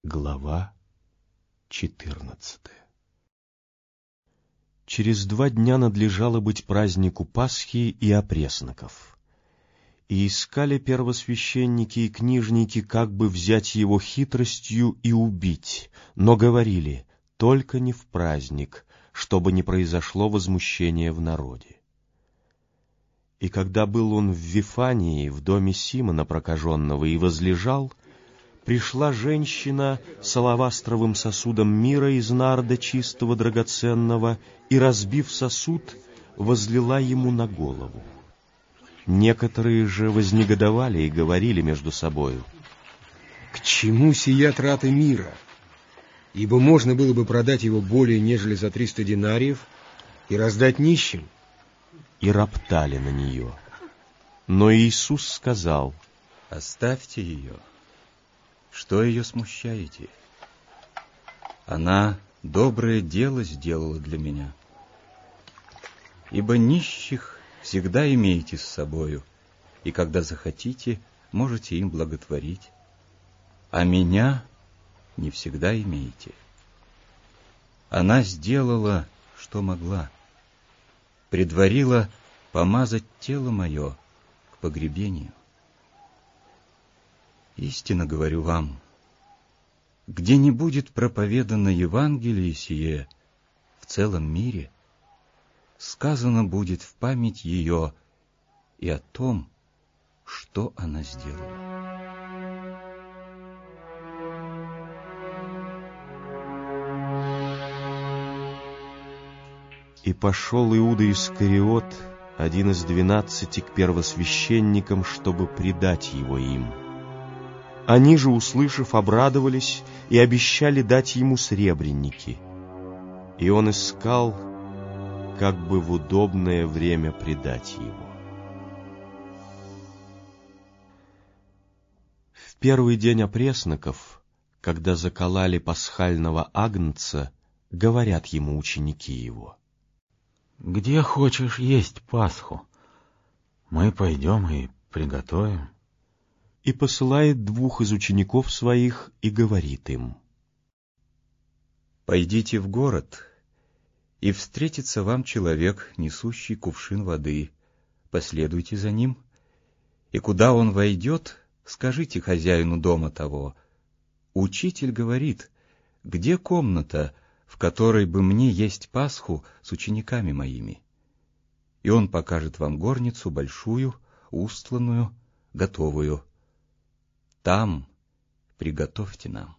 Глава 14. Через 2 дня надлежало быть празднику Пасхи и опресноков. И искали первосвященники и книжники, как бы взять его хитростью и убить, но говорили: только не в праздник, чтобы не произошло возмущение в народе. И когда был он в Вифании, в доме Симона прокаженного, и возлежал, пришла женщина с алавастровым сосудом мира из нарда чистого драгоценного, и, разбив сосуд, возлила ему на голову. Некоторые же вознегодовали и говорили между собою: к чему сия траты мира? Ибо можно было бы продать его более, нежели за 300 динариев, и раздать нищим. И роптали на нее. Но Иисус сказал: оставьте ее. Что ее смущаете? Она доброе дело сделала для меня. Ибо нищих всегда имеете с собою, и когда захотите, можете им благотворить, а меня не всегда имеете. Она сделала, что могла, предварила помазать тело мое к погребению. Истинно говорю вам, где не будет проповедано Евангелие сие в целом мире, сказано будет в память ее и о том, что она сделала. И пошел Иуда Искариот, один из 12, к первосвященникам, чтобы предать его им. Они же, услышав, обрадовались и обещали дать ему сребреники. И он искал, как бы в удобное время предать его. В первый день опресноков, когда закололи пасхального агнца, говорят ему ученики его: где хочешь есть Пасху, мы пойдем и приготовим. И посылает 2 из учеников своих и говорит им: пойдите в город, и встретится вам человек, несущий кувшин воды. Последуйте за ним, и куда он войдет, скажите хозяину дома того: учитель говорит, где комната, в которой бы мне есть Пасху с учениками моими? И он покажет вам горницу большую, устланную, готовую. Там приготовьте нам.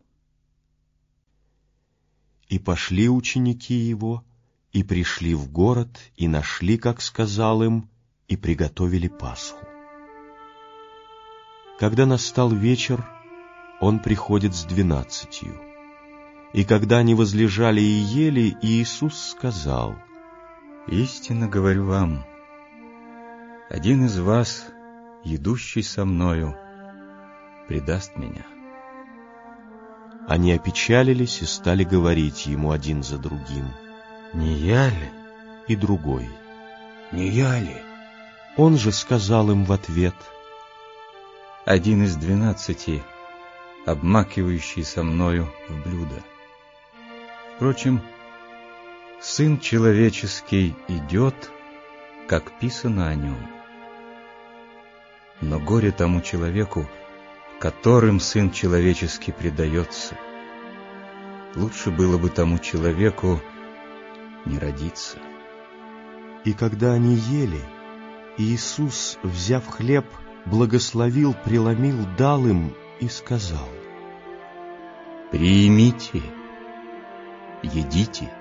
И пошли ученики его, и пришли в город, и нашли, как сказал им, и приготовили Пасху. Когда настал вечер, он приходит с 12. И когда они возлежали и ели, Иисус сказал: истинно говорю вам, один из вас, идущий со мною, предаст меня. Они опечалились и стали говорить ему один за другим: не я ли? И другой: не я ли? Он же сказал им в ответ: один из 12, обмакивающий со мною в блюдо. Впрочем, Сын Человеческий идет, как писано о нем. Но горе тому человеку, которым Сын Человеческий предается. Лучше было бы тому человеку не родиться. И когда они ели, Иисус, взяв хлеб, благословил, преломил, дал им и сказал: примите, едите,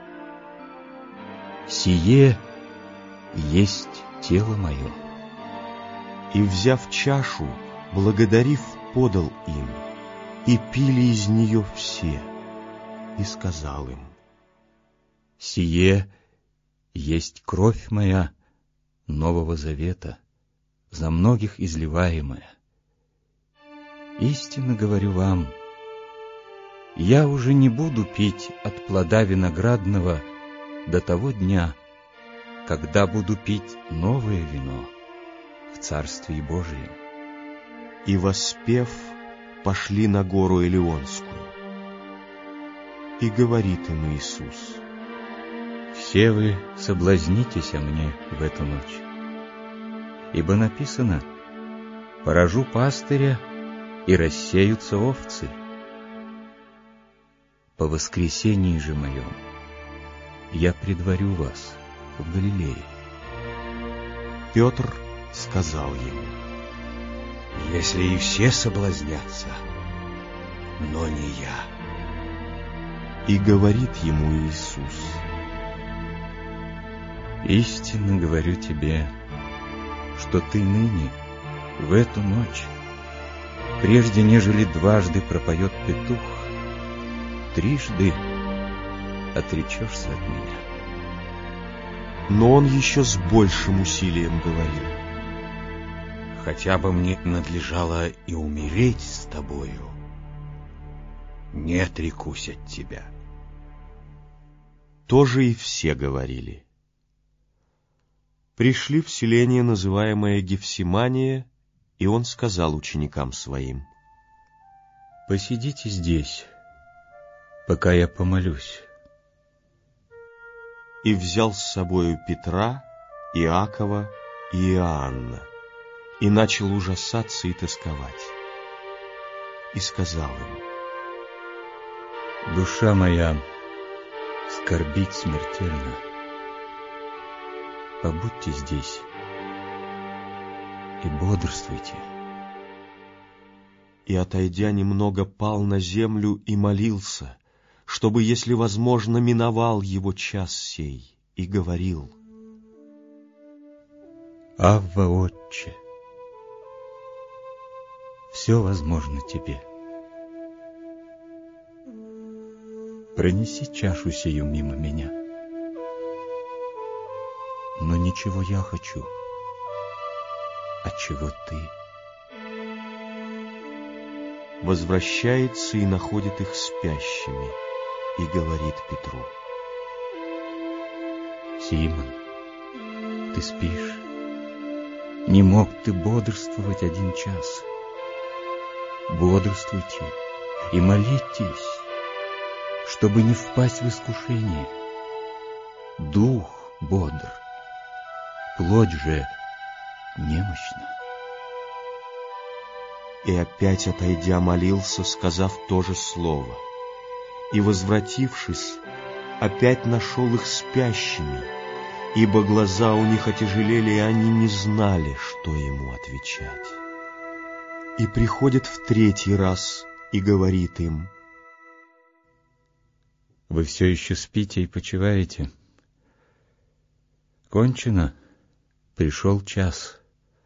сие есть тело мое. И, взяв чашу, благодарив, подал им, и пили из нее все, и сказал им: сие есть кровь моя Нового Завета, за многих изливаемая. Истинно говорю вам, я уже не буду пить от плода виноградного до того дня, когда буду пить новое вино в Царствии Божием. И, воспев, пошли на гору Илионскую. И говорит им Иисус: «Все вы соблазнитесь о мне в эту ночь, ибо написано: поражу пастыря, и рассеются овцы. По воскресении же моем я предварю вас в Галилее». Петр сказал ему: Если и все соблазнятся, но не я. И говорит ему Иисус: «Истинно говорю тебе, что ты ныне, в эту ночь, прежде нежели дважды пропоет петух, трижды отречешься от меня». Но он еще с большим усилием говорил: Хотя бы мне надлежало и умереть с тобою, не отрекусь от тебя. Тоже и все говорили. Пришли в селение, называемое Гефсимания, и он сказал ученикам своим: «Посидите здесь, пока я помолюсь». И взял с собою Петра, Иакова и Иоанна, и начал ужасаться и тосковать. И сказал им: «Душа моя скорбит смертельно. Побудьте здесь и бодрствуйте». И, отойдя немного, пал на землю и молился, чтобы, если возможно, миновал его час сей, и говорил: «Авва, Отче, все возможно тебе. Пронеси чашу сию мимо меня. Но ничего я хочу, а чего ты». Возвращается и находит их спящими, и говорит Петру: «Симон, ты спишь? Не мог ты бодрствовать 1 час? Бодрствуйте и молитесь, чтобы не впасть в искушение. Дух бодр, плоть же немощна». И опять, отойдя, молился, сказав то же слово. И, возвратившись, опять нашел их спящими, ибо глаза у них отяжелели, и они не знали, что ему отвечать. И приходит в 3-й раз и говорит им: «Вы все еще спите и почиваете? Кончено, пришел час.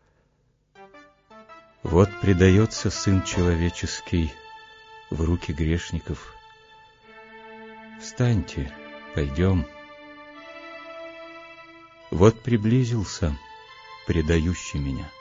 Вот предается Сын Человеческий в руки грешников. Встаньте, пойдем. Вот приблизился предающий меня».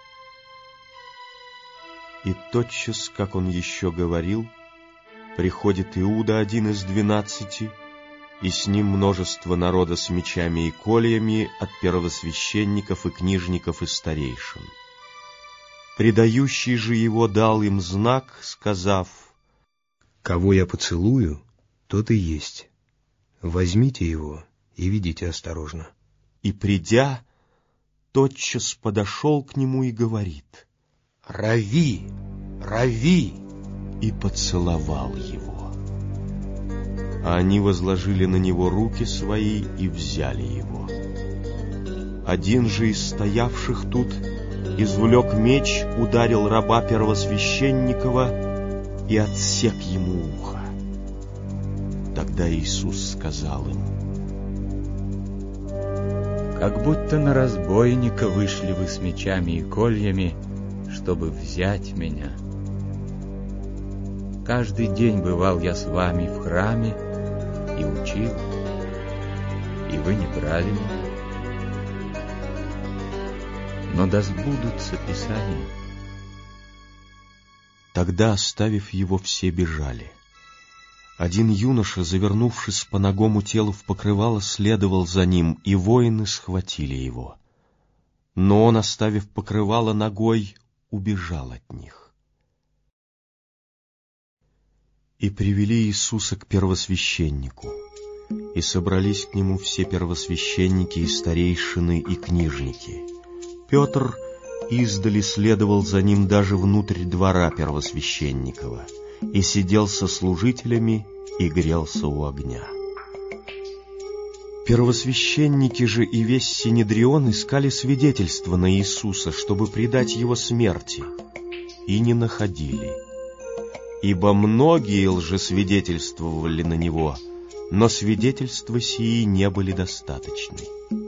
И тотчас, как он еще говорил, приходит Иуда, один из 12, и с ним множество народа с мечами и кольями от первосвященников и книжников и старейшин. Предающий же его дал им знак, сказав: Кого я поцелую, тот и есть. Возьмите его и ведите осторожно. И, придя, тотчас подошел к нему и говорит: Рави! Рави! И поцеловал его. А они возложили на него руки свои и взяли его. Один же из стоявших тут извлек меч, ударил раба первосвященникова и отсек ему ухо. Тогда Иисус сказал им: «Как будто на разбойника вышли вы с мечами и кольями, чтобы взять меня. Каждый день бывал я с вами в храме и учил, и вы не брали меня. Но да сбудутся Писания». Тогда, оставив его, все бежали. Один юноша, завернувшись по нагому телу в покрывало, следовал за ним, и воины схватили его. Но он, оставив покрывало ногой, убежал от них. И привели Иисуса к первосвященнику, и собрались к нему все первосвященники и старейшины и книжники. Петр издали следовал за ним даже внутрь двора первосвященникова, и сидел со служителями и грелся у огня. Первосвященники же и весь Синедрион искали свидетельства на Иисуса, чтобы предать его смерти, и не находили. Ибо многие лжесвидетельствовали на него, но свидетельства сии не были достаточны.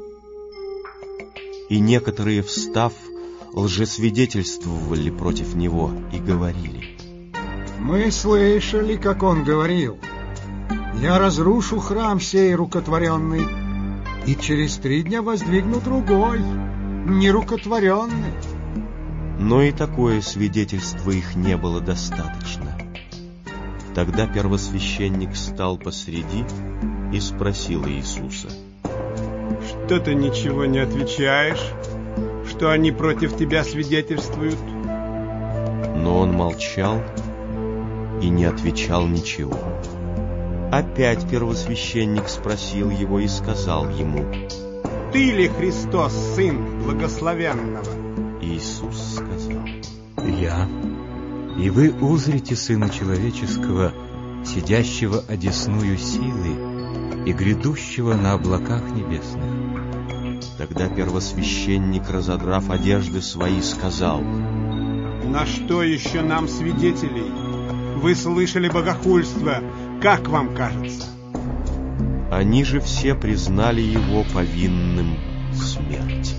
И некоторые, встав, лжесвидетельствовали против него и говорили: «Мы слышали, как он говорил: я разрушу храм сей рукотворенный, и через 3 дня воздвигну другой, нерукотворенный». Но и такое свидетельство их не было достаточно. Тогда первосвященник стал посреди и спросил Иисуса: «Что ты ничего не отвечаешь? Что они против тебя свидетельствуют?» Но он молчал и не отвечал ничего. Опять первосвященник спросил его и сказал ему: «Ты ли Христос, Сын Благословенного?» Иисус сказал: «Я. И вы узрите Сына Человеческого, сидящего одесную силы и грядущего на облаках небесных». Тогда первосвященник, разодрав одежды свои, сказал: «На что еще нам свидетелей? Вы слышали богохульство, как вам кажется?» Они же все признали его повинным смерти.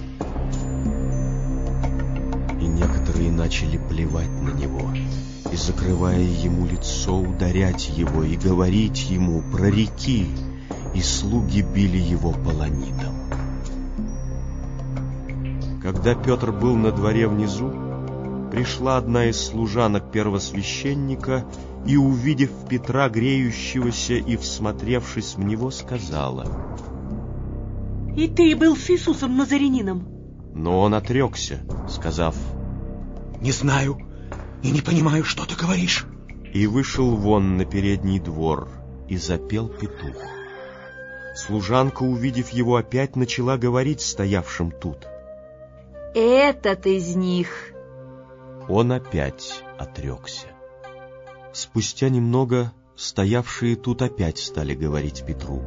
И некоторые начали плевать на него, и, закрывая ему лицо, ударять его и говорить ему: «Прореки!» И слуги били его полонитом. Когда Петр был на дворе внизу, пришла одна из служанок первосвященника и, увидев Петра греющегося и всмотревшись в него, сказала: «И ты был с Иисусом Назаренином». Но он отрекся, сказав: «Не знаю и не понимаю, что ты говоришь». И вышел вон на передний двор, и запел петух. Служанка, увидев его, опять начала говорить стоявшим тут: «Этот из них». Он опять отрекся. Спустя немного стоявшие тут опять стали говорить Петру: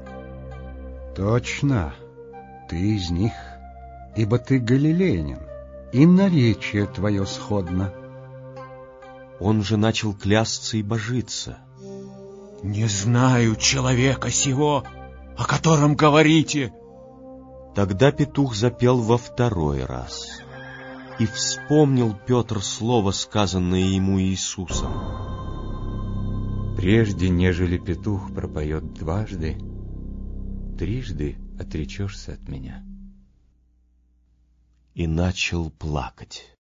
«Точно, ты из них, ибо ты галилеянин, и наречие твое сходно». Он же начал клясться и божиться: «Не знаю человека сего, о котором говорите». Тогда петух запел во 2-й раз. И вспомнил Петр слово, сказанное ему Иисусом: «Прежде, нежели петух пропоет 2, 3 отречешься от меня». И начал плакать.